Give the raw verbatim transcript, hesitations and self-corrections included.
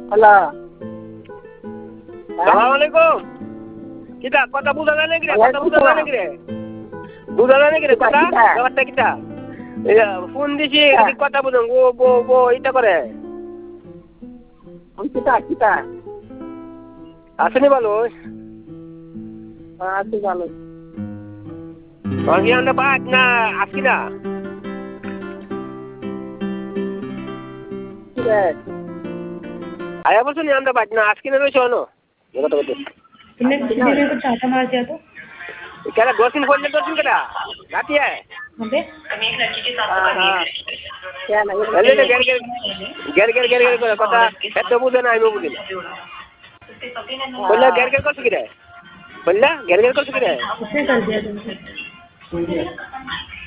hello সালাম আলাইকুম কিটা কথা বুঝা যায় নাকি রে কথা বুঝা যায় নাকি রে বুঝা যায় নাকি রে কথা ব্যাপারটা কিটা এই ফোন দিছি কথা বুঝুন ও বো বো এটা করে কিটা কিটা আসেনি ভালো আছে ভালো আগে আমরা বাদ না আসি না आया बस नहीं आंदा बात ना आज की नहीं चलो ये तो बता तुमने कितने को चाटा मार दिया तो क्या ना दो दिन फोन ले दो दिन करा रात है अबे हम एक लड़की के साथ क्या ना ले ले गेर गेर गेर गेर गेर गेर पता है तो बुझे ना आइबो बुझे बोला गेर गेर कर सके रे बोला गेर गेर कर सके रे उसने कर दिया तुमसे